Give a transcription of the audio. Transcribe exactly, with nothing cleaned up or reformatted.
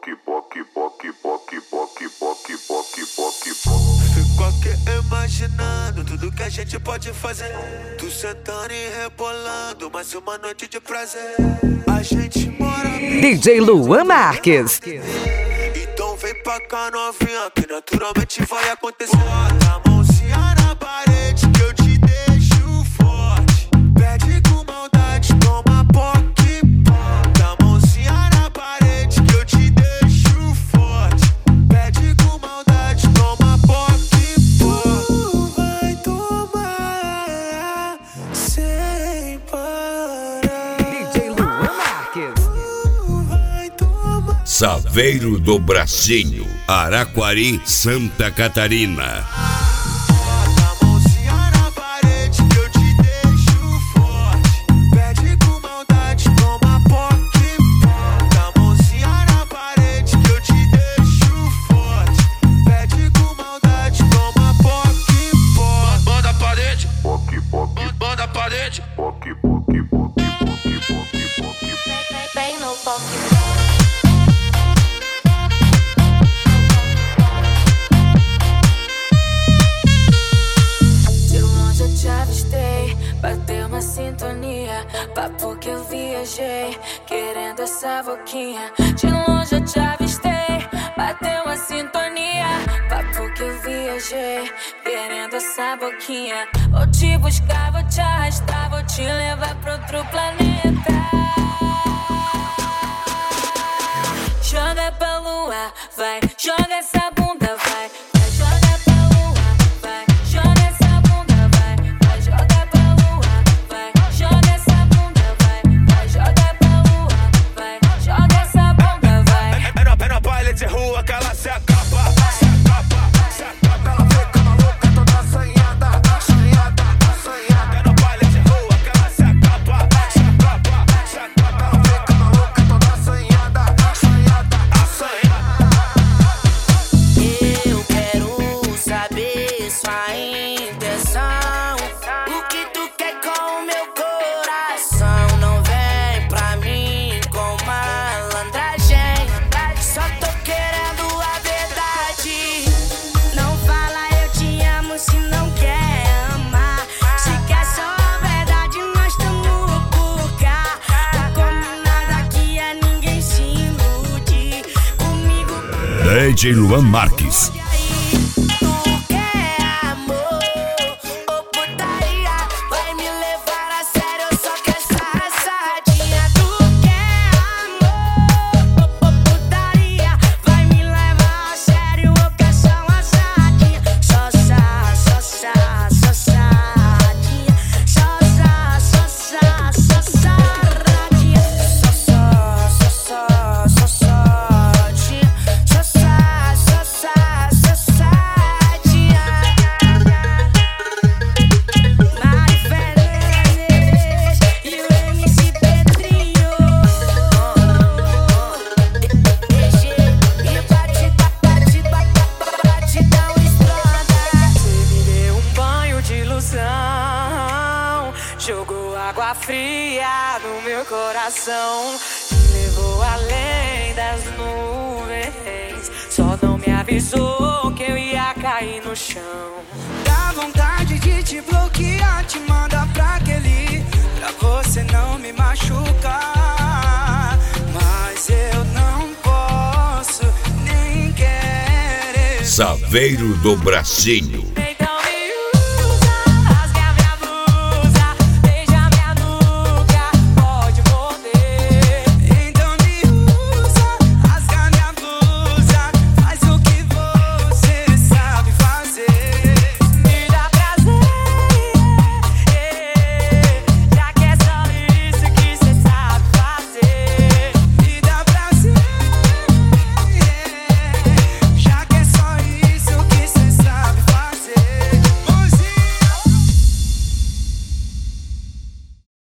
Poque, poque, poque, poque, poque, poque, poque, poque, poque. Fico aqui imaginando tudo que a gente pode fazer. Tu sentando e rebolando, mais uma noite de prazer. A gente mora D J Luan Marques. Então vem pra cá novinha, que naturalmente vai acontecer. Bota a mãozinha na parede que eu te deixo forte. Pede com maldade, toma poque. Bota a mãozinha na parede que eu te deixo forte. Pede com maldade, toma poque. Tu vai tomar sem parar. D J Luan Marques. Saveiro do Bracinho, Araquari, Santa Catarina. Bota a mãozinha na parede que eu te deixo forte. Pede com maldade, toma poque. Bota a mãozinha na parede que eu te deixo forte. Pede com maldade, toma poque. Banda a parede, Poque, poque, banda a parede. poque, poque, poque, poque, poque, poque. Vem no poque. De longe eu te avistei, bateu uma sintonia. Papo que eu viajei, querendo essa boquinha. De longe eu te avistei, bateu uma sintonia. Papo que eu viajei, querendo essa boquinha. Vou te buscar, vou te arrastar, vou te levar pra outro planeta. Joga pra lua, vai, joga essa bunda, vai. Vai, joga pra lua, vai, joga essa bunda, vai. Vai, joga pra lua, vai, joga essa bunda, vai. Vai, joga pra lua, vai, joga essa bunda, vai. É no, é no baile de rua que ela se acaba. Se acaba, se acaba. Ela fica maluca, toda assanhada, assanhada, assanhada. É no baile de rua que ela se acaba. Se acaba, se acaba. Ela fica maluca, toda assanhada, assanhada, assanhada. Eu quero saber sua intenção. O que tu quer com o meu coração? Não vem pra mim com malandragem. Só tô querendo a verdade. Não fala eu te amo se não quer amar. Se quer só a verdade, nós tamo por cá. O combinado aqui é ninguém se iludir comigo. D J Luan Marques. Tu quer amor ou putaria? Vai me levar a sério, eu só quero essa sardinha. Tu quer amor ou putaria? Vai me levar a sério, eu quero só uma sardinha. Só sa, só sa, só sardinha. Só sa, só sa, só sardinha. Só só, só só, só sardinha. Só sa, só sa, só sardinha. Mari Fernandes e o M C Pedrinho. Deixe e batida, batida, batidão estrada. Você me deu um banho de ilusão, jogou água fria no meu coração, me levou além das nuvens, só não me avisou que eu ia cair no chão. Dá vontade de te bloquear, te mandar pra aquele, pra você não me machucar. Mas eu não posso, nem quero. Saveiro do Bracinho,